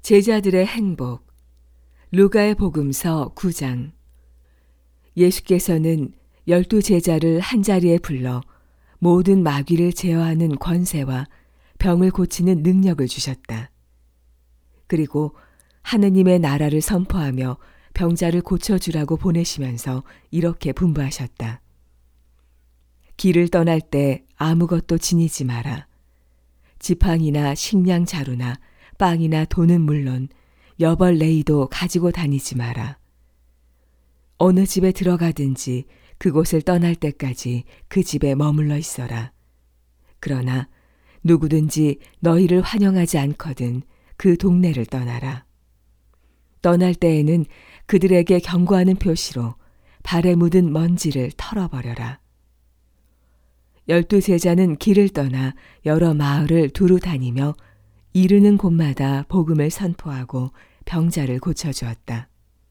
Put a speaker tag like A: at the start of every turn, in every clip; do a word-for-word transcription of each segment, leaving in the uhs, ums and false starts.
A: 제자들의 행복. 루가의 복음서 구 장. 예수께서는 열두 제자를 한자리에 불러 모든 마귀를 제어하는 권세와 병을 고치는 능력을 주셨다. 그리고 하느님의 나라를 선포하며 병자를 고쳐주라고 보내시면서 이렇게 분부하셨다. 길을 떠날 때 아무것도 지니지 마라. 지팡이나 식량 자루나 빵이나 돈은 물론 여벌 레이도 가지고 다니지 마라. 어느 집에 들어가든지 그곳을 떠날 때까지 그 집에 머물러 있어라. 그러나 누구든지 너희를 환영하지 않거든 그 동네를 떠나라. 떠날 때에는 그들에게 경고하는 표시로 발에 묻은 먼지를 털어버려라. 열두 제자는 길을 떠나 여러 마을을 두루 다니며 이르는 곳마다 복음을 선포하고 병자를 고쳐주었다.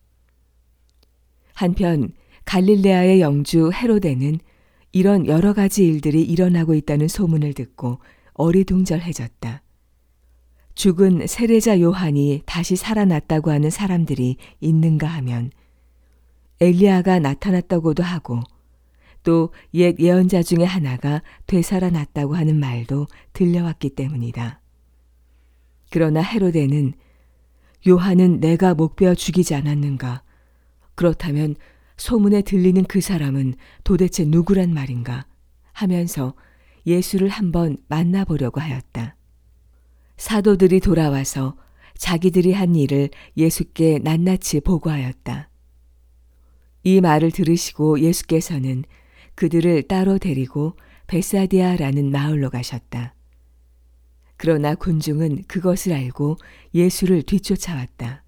A: 한편 갈릴레아의 영주 헤로데는 이런 여러 가지 일들이 일어나고 있다는 소문을 듣고 어리둥절해졌다. 죽은 세례자 요한이 다시 살아났다고 하는 사람들이 있는가 하면 엘리야가 나타났다고도 하고 또 옛 예언자 중에 하나가 되살아났다고 하는 말도 들려왔기 때문이다. 그러나 헤로데는 요한은 내가 목베어 죽이지 않았는가? 그렇다면 소문에 들리는 그 사람은 도대체 누구란 말인가? 하면서 예수를 한번 만나보려고 하였다. 사도들이 돌아와서 자기들이 한 일을 예수께 낱낱이 보고하였다. 이 말을 들으시고 예수께서는 그들을 따로 데리고 베사디아라는 마을로 가셨다. 그러나 군중은 그것을 알고 예수를 뒤쫓아왔다.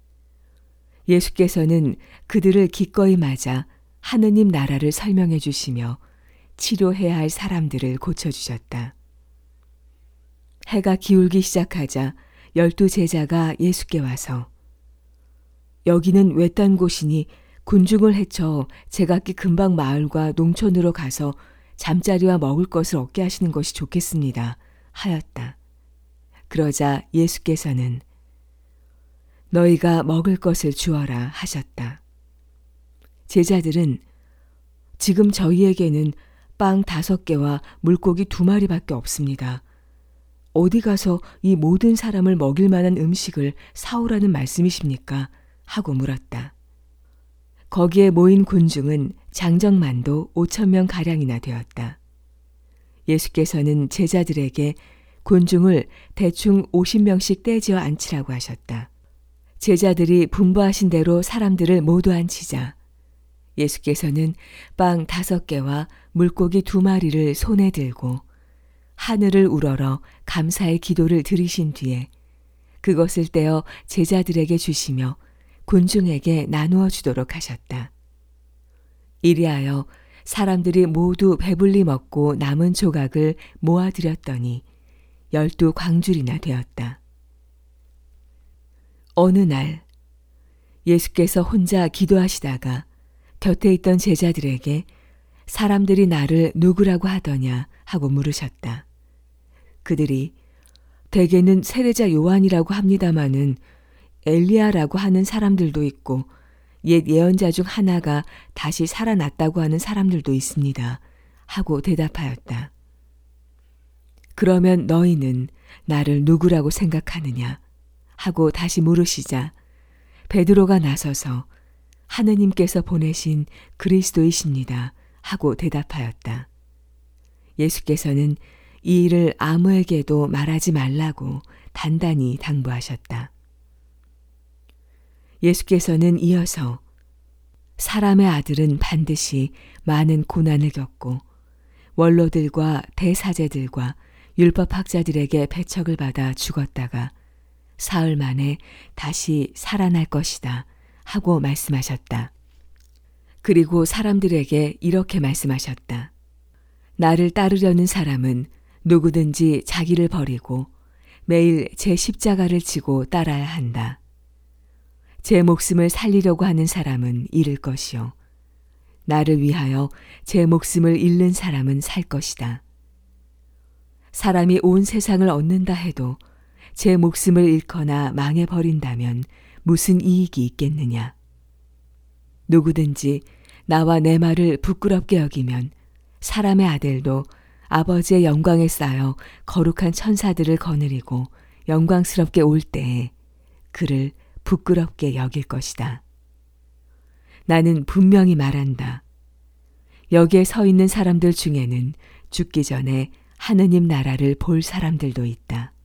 A: 예수께서는 그들을 기꺼이 맞아 하느님 나라를 설명해 주시며 치료해야 할 사람들을 고쳐주셨다. 해가 기울기 시작하자 열두 제자가 예수께 와서 여기는 외딴 곳이니 군중을 헤쳐 제각기 근방 마을과 농촌으로 가서 잠자리와 먹을 것을 얻게 하시는 것이 좋겠습니다. 하였다. 그러자 예수께서는 너희가 먹을 것을 주어라 하셨다. 제자들은 지금 저희에게는 빵 다섯 개와 물고기 두 마리밖에 없습니다. 어디 가서 이 모든 사람을 먹일 만한 음식을 사오라는 말씀이십니까? 하고 물었다. 거기에 모인 군중은 장정만도 오천 명 가량이나 되었다. 예수께서는 제자들에게 군중을 대충 오십 명씩 떼지어 앉히라고 하셨다. 제자들이 분부하신 대로 사람들을 모두 앉히자 예수께서는 빵 다섯 개와 물고기 두 마리를 손에 들고 하늘을 우러러 감사의 기도를 드리신 뒤에 그것을 떼어 제자들에게 주시며 군중에게 나누어 주도록 하셨다. 이리하여 사람들이 모두 배불리 먹고 남은 조각을 모아들였더니 열두 광줄이나 되었다. 어느 날 예수께서 혼자 기도하시다가 곁에 있던 제자들에게 사람들이 나를 누구라고 하더냐 하고 물으셨다. 그들이 대개는 세례자 요한이라고 합니다마는 엘리야라고 하는 사람들도 있고 옛 예언자 중 하나가 다시 살아났다고 하는 사람들도 있습니다. 하고 대답하였다. 그러면 너희는 나를 누구라고 생각하느냐? 하고 다시 물으시자 베드로가 나서서 하느님께서 보내신 그리스도이십니다. 하고 대답하였다. 예수께서는 이 일을 아무에게도 말하지 말라고 단단히 당부하셨다. 예수께서는 이어서 사람의 아들은 반드시 많은 고난을 겪고 원로들과 대사제들과 율법학자들에게 배척을 받아 죽었다가 사흘 만에 다시 살아날 것이다 하고 말씀하셨다. 그리고 사람들에게 이렇게 말씀하셨다. 나를 따르려는 사람은 누구든지 자기를 버리고 매일 제 십자가를 지고 따라야 한다. 제 목숨을 살리려고 하는 사람은 잃을 것이요. 나를 위하여 제 목숨을 잃는 사람은 살 것이다. 사람이 온 세상을 얻는다 해도 제 목숨을 잃거나 망해버린다면 무슨 이익이 있겠느냐. 누구든지 나와 내 말을 부끄럽게 여기면 사람의 아들도 아버지의 영광에 쌓여 거룩한 천사들을 거느리고 영광스럽게 올 때에 그를 부끄럽게 여길 것이다. 나는 분명히 말한다. 여기에 서 있는 사람들 중에는 죽기 전에 하느님 나라를 볼 사람들도 있다.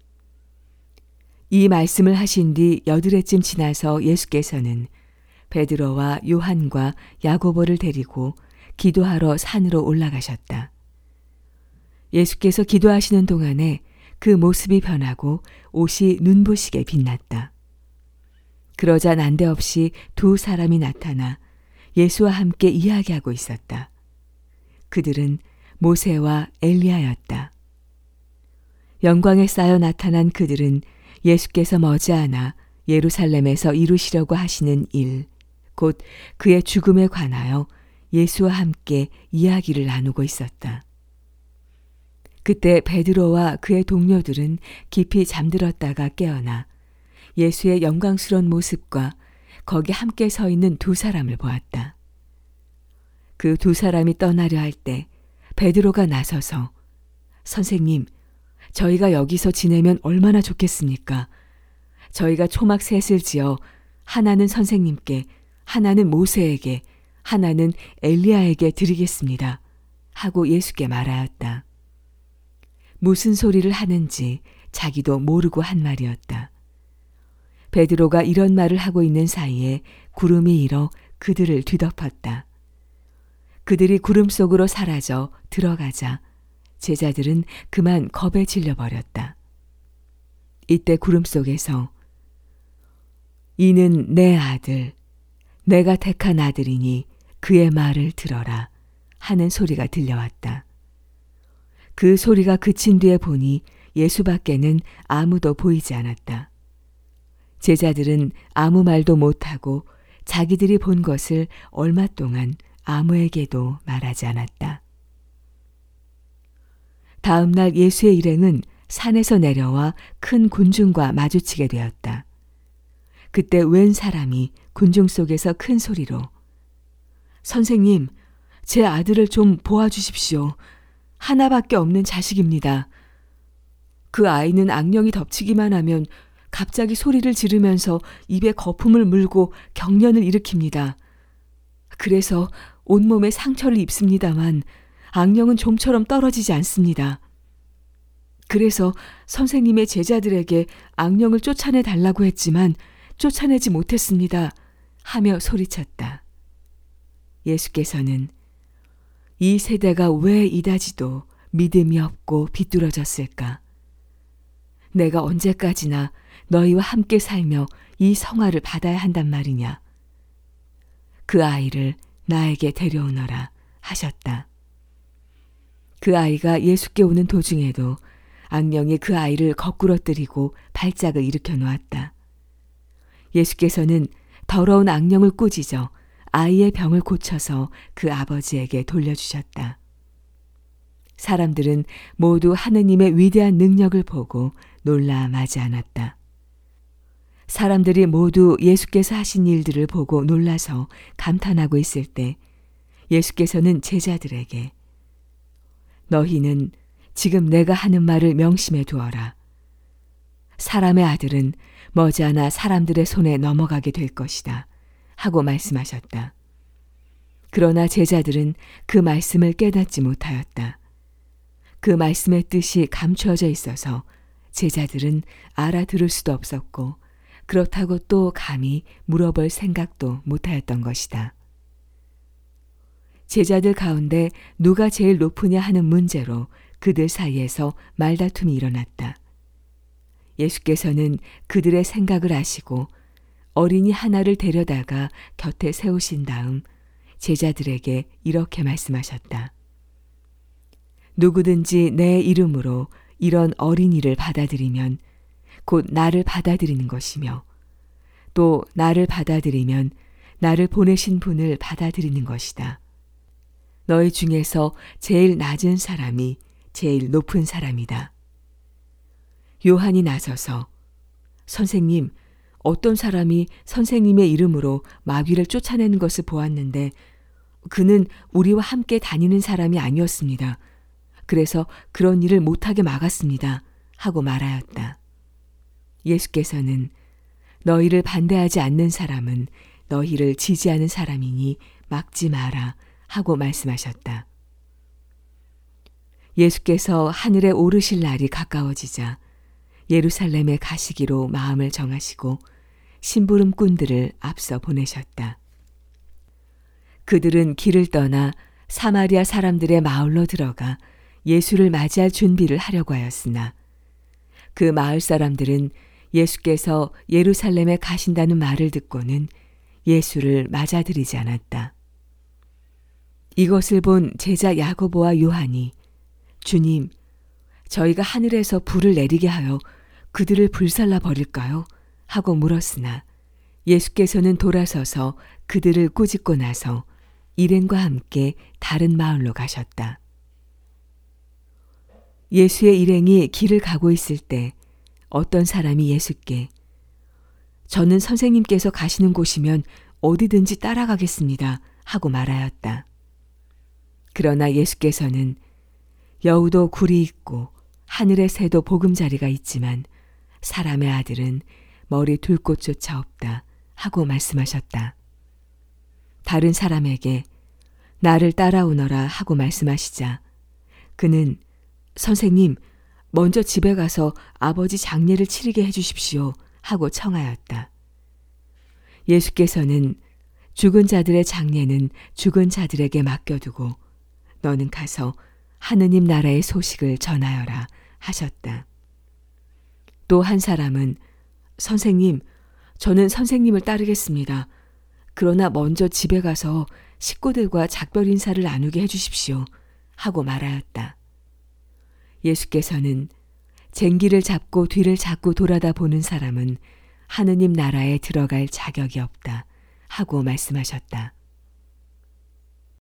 A: 이 말씀을 하신 뒤 여드레쯤 지나서 예수께서는 베드로와 요한과 야고보를 데리고 기도하러 산으로 올라가셨다. 예수께서 기도하시는 동안에 그 모습이 변하고 옷이 눈부시게 빛났다. 그러자 난데없이 두 사람이 나타나 예수와 함께 이야기하고 있었다. 그들은 모세와 엘리야였다. 영광에 쌓여 나타난 그들은 예수께서 머지않아 예루살렘에서 이루시려고 하시는 일, 곧 그의 죽음에 관하여 예수와 함께 이야기를 나누고 있었다. 그때 베드로와 그의 동료들은 깊이 잠들었다가 깨어나 예수의 영광스러운 모습과 거기 함께 서 있는 두 사람을 보았다. 그 두 사람이 떠나려 할 때 베드로가 나서서 선생님, 저희가 여기서 지내면 얼마나 좋겠습니까? 저희가 초막 셋을 지어 하나는 선생님께, 하나는 모세에게, 하나는 엘리야에게 드리겠습니다. 하고 예수께 말하였다. 무슨 소리를 하는지 자기도 모르고 한 말이었다. 베드로가 이런 말을 하고 있는 사이에 구름이 일어 그들을 뒤덮었다. 그들이 구름 속으로 사라져 들어가자 제자들은 그만 겁에 질려버렸다. 이때 구름 속에서 이는 내 아들, 내가 택한 아들이니 그의 말을 들어라 하는 소리가 들려왔다. 그 소리가 그친 뒤에 보니 예수밖에는 아무도 보이지 않았다. 제자들은 아무 말도 못하고 자기들이 본 것을 얼마 동안 아무에게도 말하지 않았다. 다음 날 예수의 일행은 산에서 내려와 큰 군중과 마주치게 되었다. 그때 웬 사람이 군중 속에서 큰 소리로 선생님, 제 아들을 좀 보아주십시오. 하나밖에 없는 자식입니다. 그 아이는 악령이 덮치기만 하면 갑자기 소리를 지르면서 입에 거품을 물고 경련을 일으킵니다. 그래서 온몸에 상처를 입습니다만 악령은 좀처럼 떨어지지 않습니다. 그래서 선생님의 제자들에게 악령을 쫓아내 달라고 했지만 쫓아내지 못했습니다. 하며 소리쳤다. 예수께서는 이 세대가 왜 이다지도 믿음이 없고 비뚤어졌을까? 내가 언제까지나 너희와 함께 살며 이 성화를 받아야 한단 말이냐? 그 아이를 나에게 데려오너라 하셨다. 그 아이가 예수께 오는 도중에도 악령이 그 아이를 거꾸러뜨리고 발작을 일으켜 놓았다. 예수께서는 더러운 악령을 꾸짖어 아이의 병을 고쳐서 그 아버지에게 돌려주셨다. 사람들은 모두 하느님의 위대한 능력을 보고 놀라 마지 않았다. 사람들이 모두 예수께서 하신 일들을 보고 놀라서 감탄하고 있을 때 예수께서는 제자들에게 너희는 지금 내가 하는 말을 명심해 두어라. 사람의 아들은 머지않아 사람들의 손에 넘어가게 될 것이다. 하고 말씀하셨다. 그러나 제자들은 그 말씀을 깨닫지 못하였다. 그 말씀의 뜻이 감추어져 있어서 제자들은 알아들을 수도 없었고 그렇다고 또 감히 물어볼 생각도 못하였던 것이다. 제자들 가운데 누가 제일 높으냐 하는 문제로 그들 사이에서 말다툼이 일어났다. 예수께서는 그들의 생각을 아시고 어린이 하나를 데려다가 곁에 세우신 다음 제자들에게 이렇게 말씀하셨다. 누구든지 내 이름으로 이런 어린이를 받아들이면 곧 나를 받아들이는 것이며 또 나를 받아들이면 나를 보내신 분을 받아들이는 것이다. 너희 중에서 제일 낮은 사람이 제일 높은 사람이다. 요한이 나서서 선생님, 어떤 사람이 선생님의 이름으로 마귀를 쫓아내는 것을 보았는데 그는 우리와 함께 다니는 사람이 아니었습니다. 그래서 그런 일을 못하게 막았습니다. 하고 말하였다. 예수께서는 너희를 반대하지 않는 사람은 너희를 지지하는 사람이니 막지 마라 하고 말씀하셨다. 예수께서 하늘에 오르실 날이 가까워지자 예루살렘에 가시기로 마음을 정하시고 심부름꾼들을 앞서 보내셨다. 그들은 길을 떠나 사마리아 사람들의 마을로 들어가 예수를 맞이할 준비를 하려고 하였으나 그 마을 사람들은 예수께서 예루살렘에 가신다는 말을 듣고는 예수를 맞아들이지 않았다. 이것을 본 제자 야고보와 요한이 주님, 저희가 하늘에서 불을 내리게 하여 그들을 불살라 버릴까요? 하고 물었으나 예수께서는 돌아서서 그들을 꾸짖고 나서 일행과 함께 다른 마을로 가셨다. 예수의 일행이 길을 가고 있을 때 어떤 사람이 예수께 저는 선생님께서 가시는 곳이면 어디든지 따라가겠습니다 하고 말하였다. 그러나 예수께서는 여우도 굴이 있고 하늘의 새도 보금자리가 있지만 사람의 아들은 머리 둘 곳조차 없다 하고 말씀하셨다. 다른 사람에게 나를 따라오너라 하고 말씀하시자 그는 선생님, 먼저 집에 가서 아버지 장례를 치르게 해주십시오 하고 청하였다. 예수께서는 죽은 자들의 장례는 죽은 자들에게 맡겨두고 너는 가서 하느님 나라의 소식을 전하여라 하셨다. 또 한 사람은 선생님, 저는 선생님을 따르겠습니다. 그러나 먼저 집에 가서 식구들과 작별 인사를 나누게 해주십시오 하고 말하였다. 예수께서는 쟁기를 잡고 뒤를 잡고 돌아다 보는 사람은 하느님 나라에 들어갈 자격이 없다 하고 말씀하셨다.